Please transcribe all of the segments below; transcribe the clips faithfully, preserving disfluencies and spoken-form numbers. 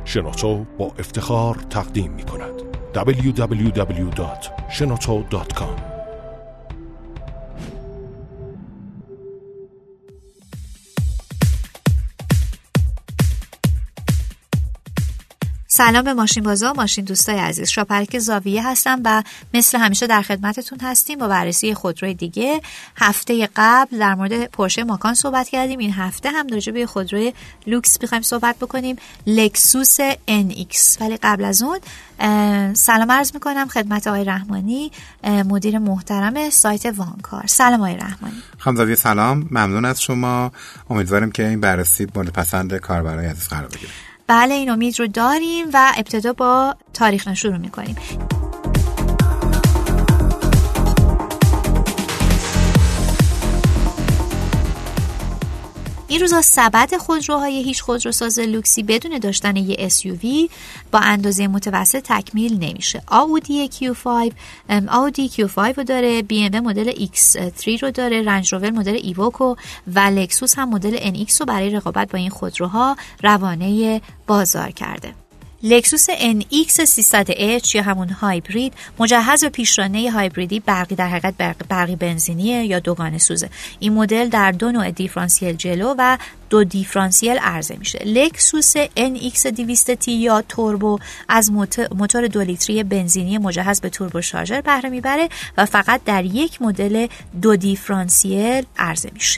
شنوتو با افتخار تقدیم می کند دبلیو دبلیو دبلیو دات شنوتو دات کام. سلام به ماشین بازا، ماشین دوستای عزیز. شاپرک زاویه هستم و مثل همیشه در خدمتتون هستیم با بررسی خودروی دیگه. هفته قبل در مورد پورشه ماکان صحبت کردیم، این هفته هم راجع به خودروی لوکس می‌خوایم صحبت بکنیم، لکسوس ان ایکس. ولی قبل از اون سلام عرض می‌کنم خدمت آقای رحمانی، مدیر محترم سایت وانکار. سلام آقای رحمانی. خانم زاویه سلام، ممنون از شما. امیدوارم که این بررسی مورد پسند کاربرای عزیز قرار بگیره. بله این امید رو داریم و ابتدا با تاریخ شروع میکنیم. این روزا سبد خودروهای هیچ خودروساز لوکسی بدون داشتن یه اس یو وی با اندازه متوسط تکمیل نمیشه. آودی کیو پنج، آودی کیو پنج رو داره، بی ام دبلیو مدل ایکس سه رو داره، رنج روور مدل ایووکو و لکسوس هم مدل ان ایکس رو برای رقابت با این خودروها روانه بازار کرده. لکسوس ان ایکس سیصد اچ یا همون هایبرید مجهز به پیشرانه هایبریدی برقی، در حقیقت برقی, برقی بنزینیه یا دوگانه سوزه. این مدل در دو نوع دیفرانسیل جلو و دو دیفرانسیل عرضه میشه. لکسوس ان ایکس دویست تی یا توربو از موتور دو لیتری بنزینی مجهز به توربو شارژر بهره میبره و فقط در یک مدل دو دیفرانسیل عرضه میشه.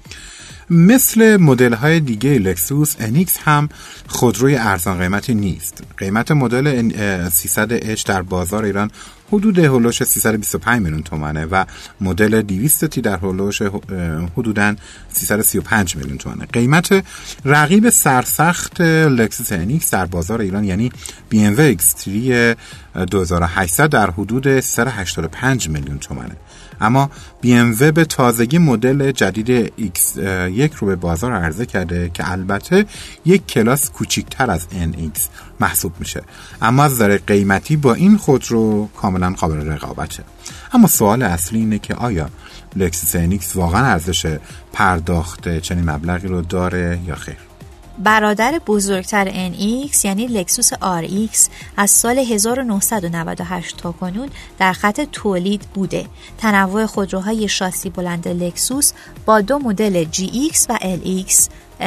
مثل مدل‌های دیگه لکسوس ان ایکس هم خودروی ارزان قیمتی نیست. قیمت مدل سیصد اچ در بازار ایران حدود هولوش سیصد و بیست و پنج میلیون تومانه و مدل دویست تی در هولوش حدوداً سیصد و سی و پنج میلیون تومانه. قیمت رقیب سرسخت لکسوس ان ایکس در بازار ایران یعنی بی ام دبلیو ایکس تری دو هزار و هشتصد در حدود سیصد و هشتاد و پنج میلیون تومانه. اما بی ام دبلیو به تازگی مدل جدید ایکس یک رو به بازار عرضه کرده که البته یک کلاس کوچکتر از ان ایکس محسوب میشه، اما از نظر قیمتی با این خودرو کاملا قابل رقابته. اما سوال اصلی اینه که آیا لکسوس ان ایکس واقعا ارزش پرداخت چنین مبلغی رو داره یا خیر؟ برادر بزرگتر ان ایکس یعنی لکسوس آر ایکس از سال هزار و نهصد و نود و هشت تا کنون در خط تولید بوده. تنوع خودروهای شاسی بلند لکسوس با دو مدل جی ایکس و ال ایکس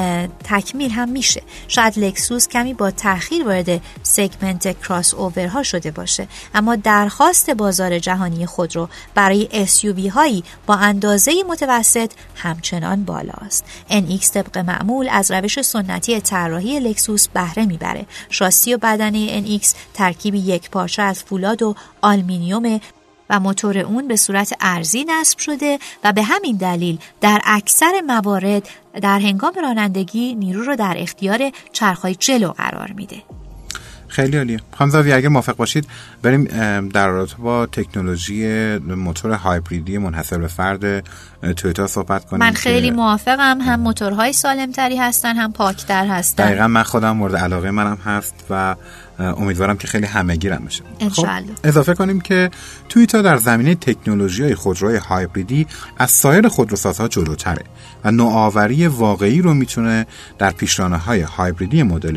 تکمیل هم میشه. شاید لکسوس کمی با تأخیر وارد سگمنت کراس اوورها شده باشه، اما درخواست بازار جهانی خودرو برای اس یو وی هایی با اندازه متوسط همچنان بالاست. ان ایکس طبق معمول از روش سنتی طراحی لکسوس بهره میبره. شاسی و بدنه ان ایکس ترکیبی یک پارچه از فولاد و آلومینیوم و موتور اون به صورت ارزی نصب شده و به همین دلیل در اکثر موارد در هنگام رانندگی نیرو رو در اختیار چرخ‌های جلو قرار میده. خیلی عالیه. خانم زاویه اگر موافق باشید بریم در رابطه با تکنولوژی موتور هایبریدی منحصر به فرد تویوتا صحبت کنیم. من خیلی موافقم، هم موتورهای سالمتری هستن هم پاکتر هستن. دقیقاً من خودم مورد علاقه منم هست و امیدوارم که خیلی همه‌گیرم بشه. انشالله. خب اضافه کنیم که تویوتا در زمینه تکنولوژی‌های خودروی هایبریدی از سایر خودروسازها جلوتره و نوآوری واقعی رو میتونه در پیشرانه‌های هایبریدی مدل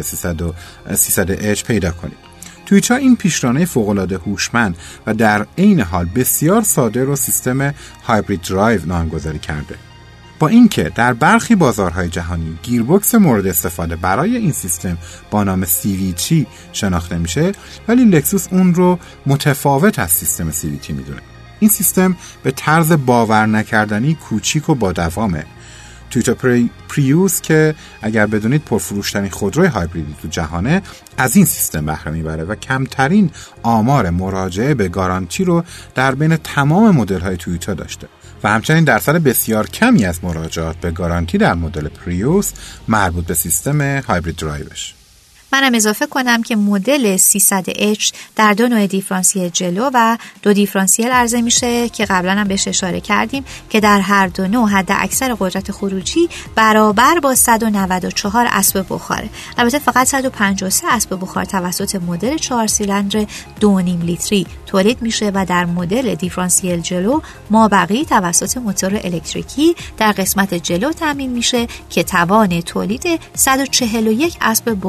سیصد اچ پیدا کنید. تویوتا این پیشرانه فوق‌العاده هوشمند و در عین حال بسیار ساده رو سیستم هایبرید درایو نامگذاری کرده. با اینکه در برخی بازارهای جهانی گیربکس مورد استفاده برای این سیستم با نام سی وی تی شناخته میشه، ولی لکسوس اون رو متفاوت از سیستم سی وی تی میدونه. این سیستم به طرز باور نکردنی کوچیک و با دوامه. تویوتا پری... پریوس که اگر بدونید پرفروشترین خودروی هایبریدی تو جهانه از این سیستم بهره میبره و کمترین آمار مراجعه به گارانتی رو در بین تمام مدل‌های تویوتا داشته و همچنین درصد بسیار کمی از مراجعات به گارانتی در مدل پریوس مربوط به سیستم هایبرید درایوش. منم اضافه کنم که مدل سیصد اچ در دو نوع دیفرانسیل جلو و دو دیفرانسیل عرضه میشه که قبلا هم بهش اشاره کردیم که در هر دو نوع حد اکثر قدرت خروجی برابر با صد و نود و چهار اسب بخاره. البته فقط صد و پنجاه و سه اسب بخار توسط مدل چهار سیلندر دو و نیم لیتری تولید میشه و در مدل دیفرانسیل جلو مابقی توسط موتور الکتریکی در قسمت جلو تامین میشه که توان تولید صد و چهل و یک اسب بخار رو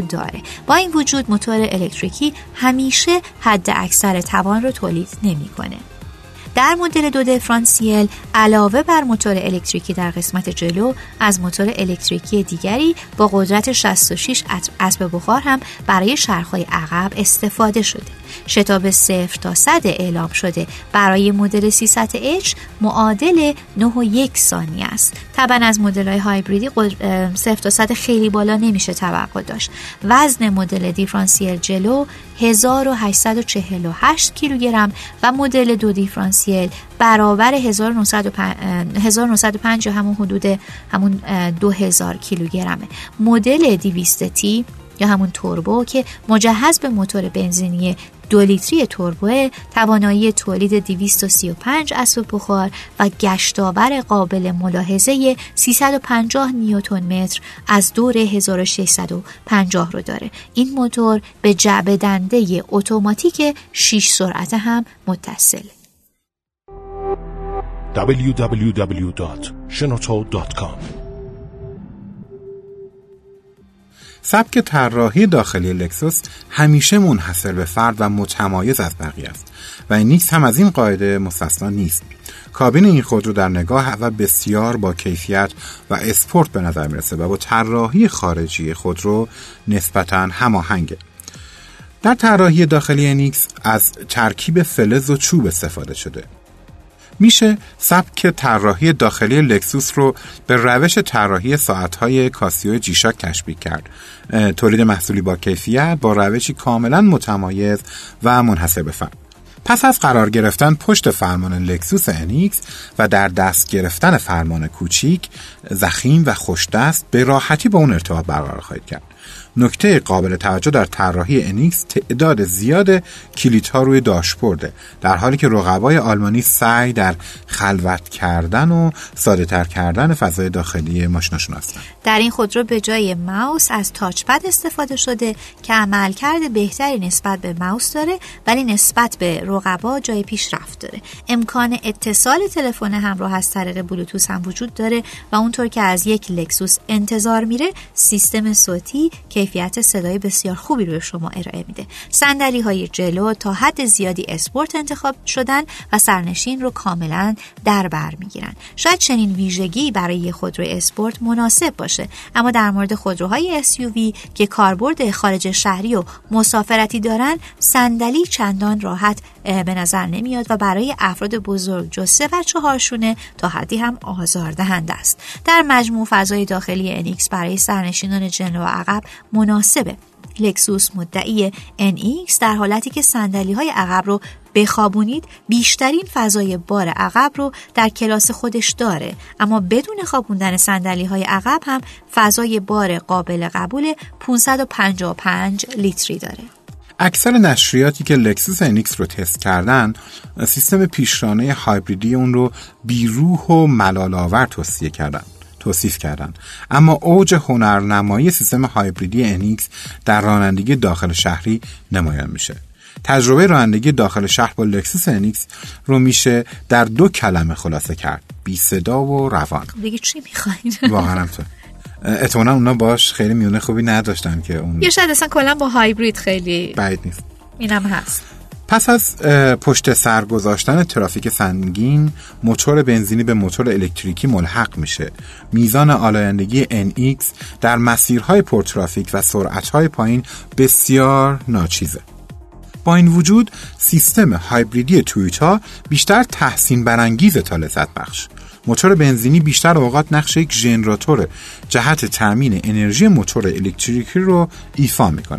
داره. با این وجود موتور الکتریکی همیشه حد اکثر توان رو تولید نمی‌کنه. در مدل دو دیفرانسیل علاوه بر موتور الکتریکی در قسمت جلو، از موتور الکتریکی دیگری با قدرت شصت و شش اسب بخار هم برای چرخ‌های عقب استفاده شده. شتاب صفر تا صد اعلام شده برای مدل سیصد اچ معادل نه و یک ثانیه است. طبعا از مدل‌های هایبریدی صفر تا صد خیلی بالا نمیشه توقع داشت. وزن مدل دیفرانسیل جلو هزار و هشتصد و چهل و هشت کیلوگرم و مدل دو دیفرانسیل برابر هزار و نهصد و پنج یا همون حدود همون دو هزار کیلوگرمه. مدل دویست تی یا همون توربو که مجهز به موتور بنزینی دو لیتری توربو، توانایی تولید دویست و سی و پنج اسب بخار و گشتاور قابل ملاحظه سیصد و پنجاه نیوتن متر از دور هزار و ششصد و پنجاه رو داره. این موتور به جعبه دنده اتوماتیک شش سرعت هم متصل. دبلیو دبلیو دبلیو دات شنوتو دات کام سبک طراحی داخلی لکسوس همیشه منحصر به فرد و متمایز از بقیه است و انیکس هم از این قاعده مستثنا نیست. کابین این خودرو در نگاه اول بسیار با کیفیت و اسپورت به نظر میرسه و با طراحی خارجی خودرو نسبتاً هماهنگه. در طراحی داخلی انیکس از ترکیب فلز و چوب استفاده شده. میشه سبک طراحی داخلی لکسوس رو به روش طراحی ساعت‌های کاسیو جی شاک تشبیه کرد. تولید محصولی با کیفیت با روشی کاملا متمایز و منحصر به فرد. پس از قرار گرفتن پشت فرمان لکسوس انیکس و در دست گرفتن فرمان کوچیک، ضخیم و خوش‌دست به راحتی با اون ارتباط برقرار خواهید کرد. نکته قابل توجه در طراحی انیکس تعداد زیاد کلیدها روی داشبورده، در حالی که رقبای آلمانی سعی در خلوت کردن و ساده تر کردن فضای داخلی ماشیناشون هستند. در این خودرو به جای ماوس از تاچ پد استفاده شده که عملکرد بهتری نسبت به ماوس داره، ولی نسبت به رقبا جای پیشرفت داره. امکان اتصال تلفن همراه از طریق بلوتوث هم وجود داره و اونطور که از یک لکسوس انتظار میره، سیستم صوتی کیفیت صدای بسیار خوبی رو شما ارائه میده. صندلی های جلو تا حد زیادی اسپورت انتخاب شدن و سرنشین رو کاملا در بر میگیرن. شاید چنین ویژگی برای یک خودرو اسپورت مناسب باشه، اما در مورد خودروهای اس یو وی که کاربرد خارج شهری و مسافرتی دارن، صندلی چندان راحت به نظر نمیاد و برای افراد بزرگ جز سه و چهار شونه تا حدی هم آزاردهنده است. در مجموع فضای داخلی انیکس برای سرنشینان جلو و عقب مناسبه. لکسوس مدعی ان ایکس در حالتی که صندلی‌های عقب رو بخوابونید بیشترین فضای بار عقب رو در کلاس خودش داره، اما بدون خوابوندن صندلی‌های عقب هم فضای بار قابل قبول پانصد و پنجاه و پنج لیتری داره. اکثر نشریاتی که لکسوس انیکس رو تست کردن، سیستم پیشرانه هایبریدی اون رو بیروح و ملال‌آور توصیه کردن. توصیف کردن. اما اوج هنرنمایی سیستم هایبریدی انیکس در رانندگی داخل شهری نمایان میشه. تجربه رانندگی داخل شهر با لکسوس انیکس رو میشه در دو کلمه خلاصه کرد: بی صدا و روان. دیگه چی میخواین؟ واقعا هم تو احتمالاً اونا باش خیلی میونه خوبی نداشتن که اون یا شاید اصلا کلا با هایبرید خیلی بعید نیست. اینم هست. پس از پشت سر گذاشتن ترافیک سنگین، موتور بنزینی به موتور الکتریکی ملحق میشه. میزان آلایندگی ان ایکس در مسیرهای پرترافیک و سرعتهای پایین بسیار ناچیزه. با این وجود سیستم هایبریدی تویوتا بیشتر تحسین برانگیزه تا لذت بخش. موتور بنزینی بیشتر اوقات نقش یک ژنراتور جهت تامین انرژی موتور الکتریکی رو ایفا میکنه.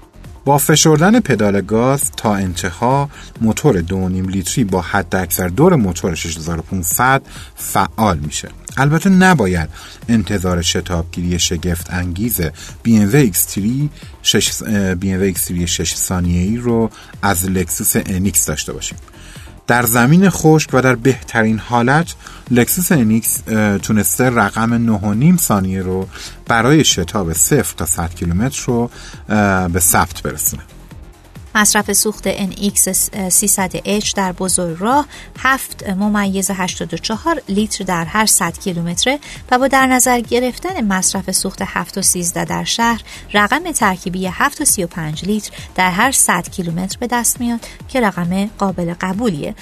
با فشردن پدال گاز تا انتها موتور دو و نیم لیتری با حد اکثر دور موتور شش هزار و پانصد فعال میشه. البته نباید انتظار شتابگیری شگفت انگیز بی ام دبلیو ایکس تری بی ام دبلیو ایکس تری شش ثانیه‌ای رو از لکسوس انیکس داشته باشیم. در زمین خشک و در بهترین حالت لکسوس انیکس تونسته رقم نه و نیم ثانیه رو برای شتاب صفر تا صد کیلومتر رو به ثبت برسونه. مصرف سوخت ان ایکس سیصد اچ در بزرگراه هفت ممیز هشتاد و چهار لیتر در هر صد کیلومتر و با در نظر گرفتن مصرف سوخت هفت و سیزده در شهر رقم ترکیبی هفت و سی و پنج لیتر در هر صد کیلومتر به دست میاد که رقم قابل قبولیه.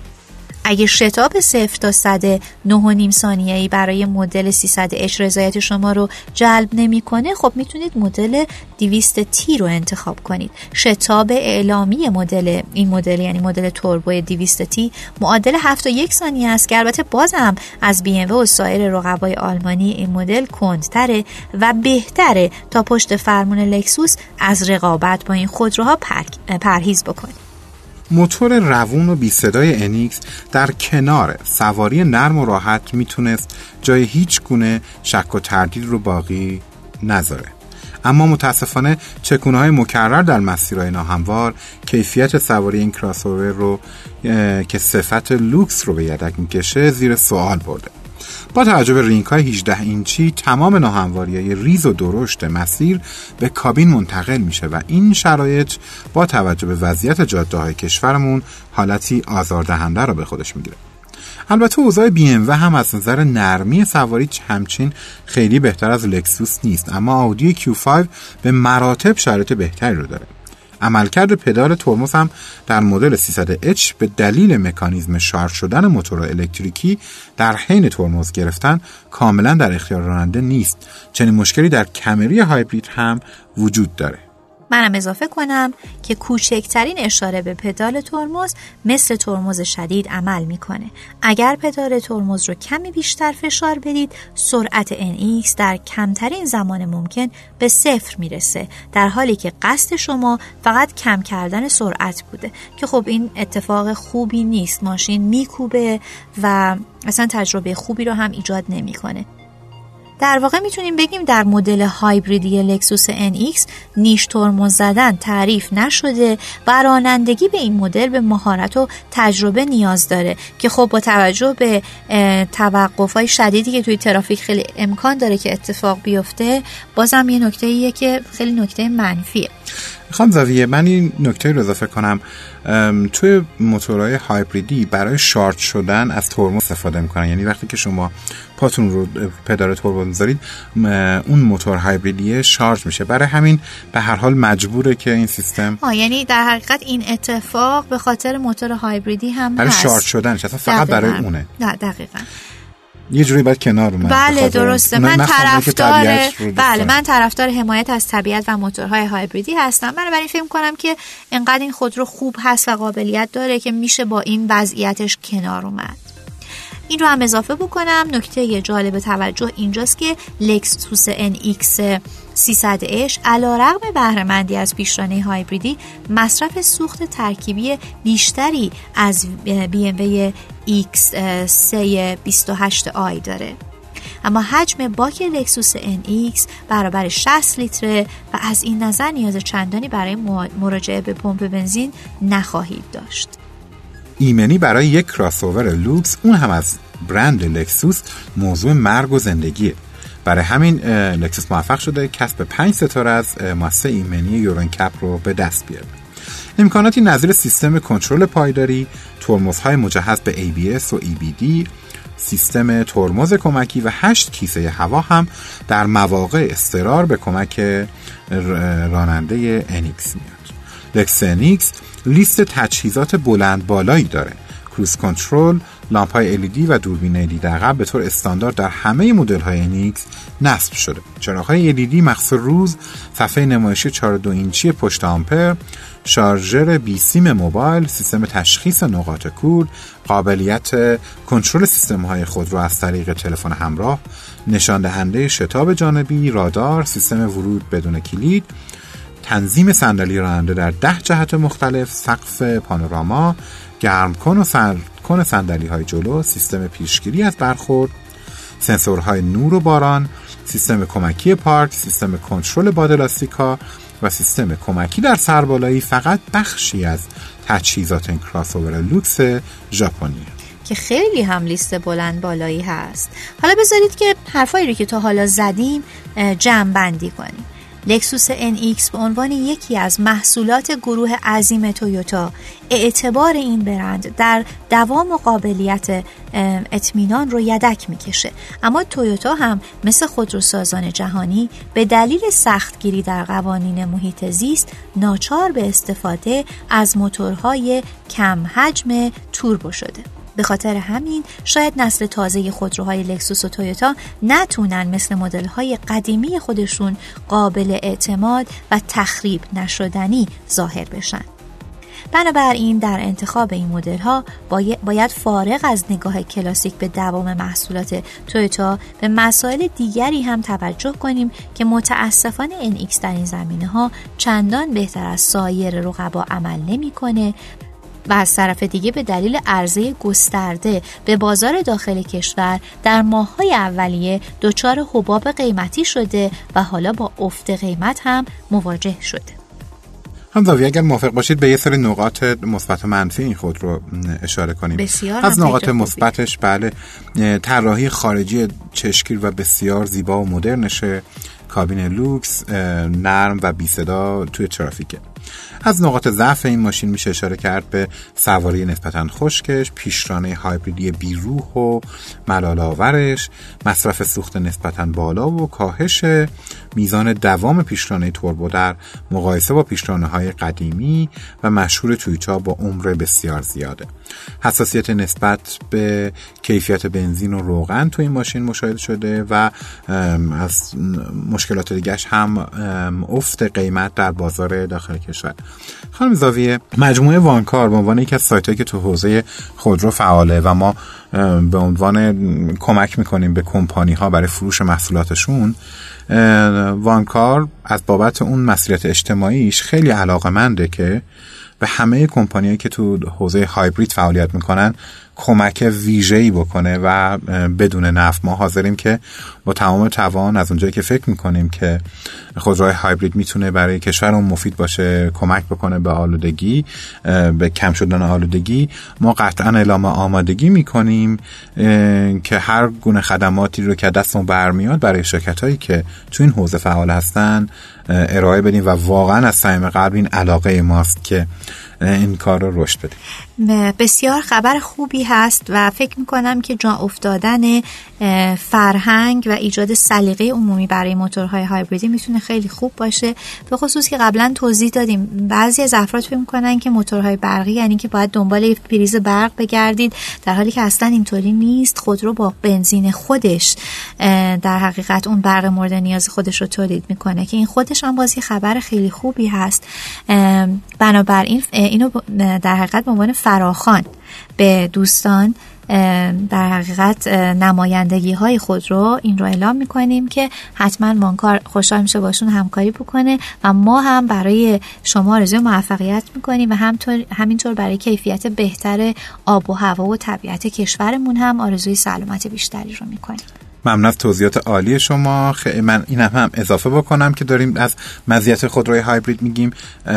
اگه شتاب صفر تا صد نه و نیم ثانیه‌ای برای مدل سیصد اچ رضایت شما رو جلب نمی‌کنه، خب میتونید مدل دویست تی رو انتخاب کنید. شتاب اعلامی مدل این مدل یعنی مدل توربو دویست تی معادل هفت و یک ثانیه است که البته بازم از بی ام و و سایر رقبای آلمانی این مدل کندتره و بهتره تا پشت فرمون لکسوس از رقابت با این خودروها پر... پرهیز بکنید. موتور روون و بی صدای ان ایکس در کنار سواری نرم و راحت میتونست جای هیچ گونه شک و تردید رو باقی نذاره، اما متاسفانه چکونه‌های مکرر در مسیرهای ناهموار کیفیت سواری این کراس‌اوور رو که صفت لوکس رو به یدک میکشه زیر سوال برده. با توجه به رینگ‌های هجده اینچی تمام ناهمواری‌های ریز و درشت مسیر به کابین منتقل میشه و این شرایط با توجه به وضعیت جاده‌های کشورمون حالتی آزاردهنده رو به خودش میگیره. البته اوضاع بی ام و هم از نظر نرمی سواری همچین خیلی بهتر از لکسوس نیست، اما آودی کیو پنج به مراتب شرایط بهتری رو داره. عملکرد پدال ترمز هم در مدل سیصد اچ به دلیل مکانیزم شارژ شدن موتور الکتریکی در حین ترمز گرفتن کاملا در اختیار راننده نیست. چنین مشکلی در کمری هایبرید هم وجود داره. منم اضافه کنم که کوچکترین اشاره به پدال ترمز مثل ترمز شدید عمل میکنه. اگر پدال ترمز رو کمی بیشتر فشار بدید، سرعت ان ایکس در کمترین زمان ممکن به صفر میرسه، در حالی که قصد شما فقط کم کردن سرعت بوده که خب این اتفاق خوبی نیست. ماشین میکوبه و اصلا تجربه خوبی رو هم ایجاد نمیکنه. در واقع میتونیم بگیم در مدل هایبریدی لکسوس ان ایکس نیش ترمز زدن تعریف نشده و رانندگی به این مدل به مهارت و تجربه نیاز داره که خب با توجه به توقف‌های شدیدی که توی ترافیک خیلی امکان داره که اتفاق بیفته، بازم یه نکته‌ایه که خیلی نکته منفیه. خانم زاویه، من این نکته رو اضافه کنم. توی موتورهای هایبریدی برای شارژ شدن از ترمز استفاده میکنن، یعنی وقتی که شما پاتون رو پدال ترمز میذارید اون موتور هایبریدیه شارژ میشه، برای همین به هر حال مجبوره که این سیستم آه یعنی در حقیقت این اتفاق به خاطر موتور هایبریدی هم برای هست. شارژ شدنش اصلا فقط برای اونه. نه دقیقاً. یه جوری باید کنار اومد. بله درسته. من طرفدار بله من طرفدار حمایت از طبیعت و موتورهای هایبریدی هستم. من برای این فکر کنم که انقدر این خودرو خوب هست و قابلیت داره که میشه با این وضعیتش کنار اومد. این رو هم اضافه بکنم. نکته جالب توجه اینجاست که لکسوس ان ایکس سیصد اچ علیرغم بهره‌مندی از پیشرانه هایبریدی مصرف سوخت ترکیبی بیشتری از بی ام و ایکس سه بیست و هشت آی داره، اما حجم باک لکسوس ان ایکس برابر شصت لیتره و از این نظر نیاز چندانی برای مراجعه به پمپ بنزین نخواهید داشت. ایمنی برای یک کراس‌اوور لوکس، اون هم از برند لکسوس، موضوع مرگ و زندگیه. برای همین لکسوس موفق شده کسب پنج ستاره از مؤسسه ایمنی یورونکپ رو به دست بیاره. امکاناتی نظیر سیستم کنترل پایداری، ترمزهای مجهز به ای بی اس و ای بی دی، سیستم ترمز کمکی و هشت کیسه هوا هم در مواقع اضطرار به کمک راننده ان ایکس میاد. لکسوس ان ایکس لیست تجهیزات بلند بالایی داره. کروز کنترل، لامپ‌های ال ای دی و دوربین دید عقب به طور استاندارد در همه مدل‌های ان ایکس نصب شده. چراغ‌های ال ای دی مخصوص روز، صفحه نمایشی چهار و دو اینچی پشت آمپر، شارژر بی سیم موبایل، سیستم تشخیص نقاط کور، قابلیت کنترل سیستم‌های خودرو از طریق تلفن همراه، نشان دهنده شتاب جانبی، رادار، سیستم ورود بدون کلید، تنظیم صندلی راننده در ده جهت مختلف، سقف پانوراما، گرم کن و سرد کن صندلی های جلو، سیستم پیشگیری از برخورد، سنسورهای نور و باران، سیستم کمکی پارک، سیستم کنترل باد لاستیک‌ها و سیستم کمکی در سربالایی فقط بخشی از تجهیزات این کراس‌اوور لوکس ژاپنی که خیلی هم لیست بلند بالایی هست. حالا بذارید که حرفایی رو که تا حالا زدیم جمع بندی کنیم. لکسوس ان ایکس به عنوان یکی از محصولات گروه عظیم تویوتا اعتبار این برند در دوام و قابلیت اطمینان رو یدک میکشه. اما تویوتا هم مثل خودروسازان جهانی به دلیل سختگیری در قوانین محیط زیست ناچار به استفاده از موتورهای کم حجم توربو شده. به خاطر همین شاید نسل تازه خودروهای لکسوس و تویوتا نتونن مثل مدل‌های قدیمی خودشون قابل اعتماد و تخریب نشدنی ظاهر بشن. بنابراین در انتخاب این مدل‌ها باید فارغ از نگاه کلاسیک به دوام محصولات تویوتا به مسائل دیگری هم توجه کنیم که متاسفانه ان ایکس در این زمینه‌ها چندان بهتر از سایر رقبا عمل نمی‌کنه و از طرف دیگه به دلیل عرضه گسترده به بازار داخل کشور در ماه‌های اولیه دچار حباب قیمتی شده و حالا با افت قیمت هم مواجه شده. هم زاویه اگر موافق باشید به یه سری نقاط مثبت و منفی این خود رو اشاره کنیم. بسیار از نقاط مثبتش بله طراحی خارجی چشمگیر و بسیار زیبا و مدرنشه، کابین لوکس، نرم و بی صدا توی ترافیکه. از نقاط ضعف این ماشین میشه اشاره کرد به سواری نسبتاً خشکش، پیشرانه هایبریدی بیروح و ملال‌آورش، مصرف سوخت نسبتاً بالا و کاهش میزان دوام پیشرانه توربو در مقایسه با پیشرانه‌های قدیمی و مشهور تویوتا با عمر بسیار زیاده. حساسیت نسبت به کیفیت بنزین و روغن تو این ماشین مشاهده شده و از مشکلات دیگه‌اش هم افت قیمت در بازار داخل کشور. خانم زاویه، مجموعه وانکار به عنوان یکی از سایت‌هایی که تو حوزه خودرو فعاله و ما به عنوان کمک میکنیم به کمپانی‌ها برای فروش محصولاتشون، وانکار از بابت اون مسئولیت اجتماعیش خیلی علاقه‌منده که به همه کمپانیایی که تو حوزه هایبرید فعالیت میکنن کمک ویژه‌ای بکنه و بدون نفع ما حاضریم که با تمام توان از اونجایی که فکر میکنیم که خودروهای هایبرید میتونه برای کشورمون مفید باشه، کمک بکنه به آلودگی، به کم شدن آلودگی، ما قطعا اعلام آمادگی میکنیم که هر گونه خدماتی رو که دستمون برمیاد برای شرکتایی که تو این حوزه فعال هستن ارائه بدیم و واقعا از صمیم قلب این علاقه ماست که این کار رو رشد بدیم. بسیار خبر خوبی هست و فکر میکنم که جا افتادن فرهنگ و ایجاد سلیقه عمومی برای موتورهای هایبریدی میتونه خیلی خوب باشه، به خصوص که قبلا توضیح دادیم بعضی از افراد فکر میکنن که موتورهای برقی یعنی که باید دنبال پریز برق بگردید، در حالی که اصلا اینطوری نیست. خودرو با بنزین خودش در حقیقت اون برق مورد نیاز خودش رو تولید میکنه که این خودش هم بازی خبر خیلی خوبی هست. بنابراین اینو در حقیقت به عنوان فراخوان به دوستان در حقیقت نمایندگی های خود رو این رو اعلام میکنیم که حتما وانکار خوشحال میشه باشون همکاری بکنه و ما هم برای شما آرزوی موفقیت میکنیم و همطور همینطور برای کیفیت بهتر آب و هوا و طبیعت کشورمون هم آرزوی سلامت بیشتری رو میکنیم. ممنون از توضیحات عالی شما. خیلی من اینم هم اضافه بکنم که داریم از مزیت خودروی هایبرید میگیم،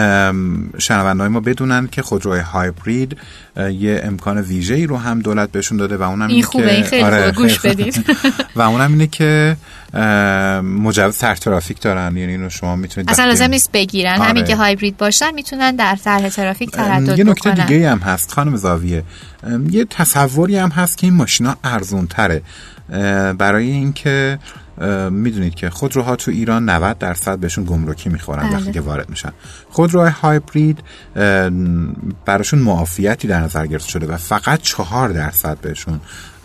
شنونده‌های ما بدونن که خودروی هایبرید یه امکان ویژه‌ای رو هم دولت بهشون داده و اونم این خوبه، این خیلی خوبه، گوش بدید. و اونم اینه که مجوز سر ترافیک دارن، یعنی اینو شما میتونید اصلا لازم نیست بگیرن، همین که هایبرید باشن میتونن در طرح ترافیک تردد بکنن. یه نکته دیگه هم هست خانم زاویه، یه تصوری هم هست که این ماشینا ارزون تره، برای اینکه میدونید که خودروها تو ایران نود درصد بهشون گمرکی میخورن وقتی که وارد میشن. خودروهای هایبرید براشون معافیتی در نظر گرفته شده و فقط چهار درصد بهشون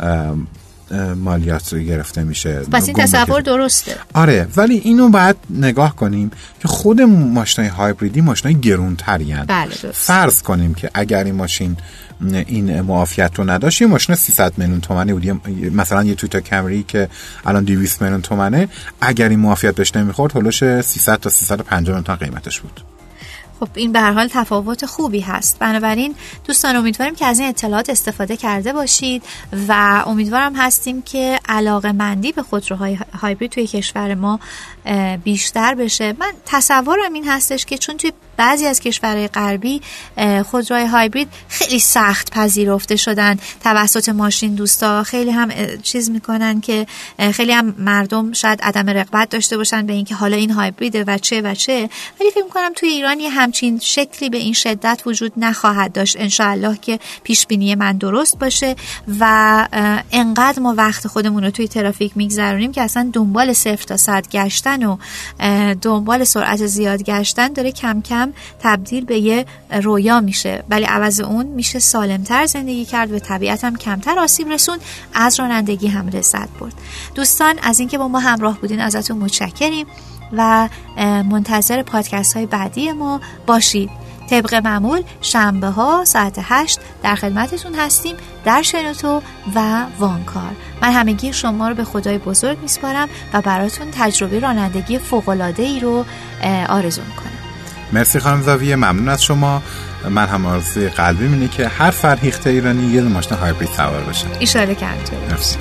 مالیات گرفته میشه. پس این تصور درسته. آره، ولی اینو باید نگاه کنیم که خود ماشینای هایبریدی ماشینای گرونتری هستند. بله درست. فرض کنیم که اگر این ماشین این معافیت رو نداشت، یه ماشین سیصد میلیون تومانی بود، مثلا یه تویوتا کمری که الان دویست میلیون تومانه، اگر این معافیت بهش نمیخورد هولوش سیصد تا سیصد و پنجاه میلیون تومان قیمتش بود. خب این به هر حال تفاوت خوبی هست. بنابراین دوستان امیدواریم که از این اطلاعات استفاده کرده باشید و امیدوارم هستیم که علاقه‌مندی به خودروهای هایبرید توی کشور ما بیشتر بشه. من تصورم این هستش که چون توی بعضی از کشورهای غربی خودروهای هایبرید خیلی سخت پذیرفته شدن توسط ماشین دوستا. خیلی هم چیز میکنن که خیلی هم مردم شاید عدم رغبت داشته باشن به اینکه حالا این هایبریده و چه و چه، ولی فکر میکنم توی ایران یه همچین شکلی به این شدت وجود نخواهد داشت انشاءالله که پیش بینی من درست باشه و انقدر ما وقت خودمون رو توی ترافیک میگذرونیم که اصلا دنبال صفر تا صد گشتن و دنبال سرعت زیاد گشتن داره کم کم تبدیل به یه رویا میشه، ولی عوض اون میشه سالمتر زندگی کرد و طبیعت هم کمتر آسیب رسون، از رانندگی هم لذت برد. دوستان از اینکه با ما همراه بودین ازتون متشکریم و منتظر پادکست های بعدی ما باشید. طبق معمول شنبه ها ساعت هشت در خدمتتون هستیم در شنوتو و وانکار. من همگی شما رو به خدای بزرگ میسپارم و براتون تجربه رانندگی فوق‌العاده‌ای رو آرزو میکنم. مرسی خانم زاویه، ممنون از شما. من هم آرزوی قلبی اینه که هر فرهیخته ایرانی یه ماشین هایبرید سوار بشه. ان شاءالله که همینطوره. مرسی.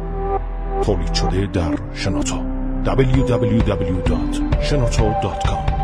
تولید شده در شنوتو دبلیو دبلیو دبلیو دات شنوتو دات کام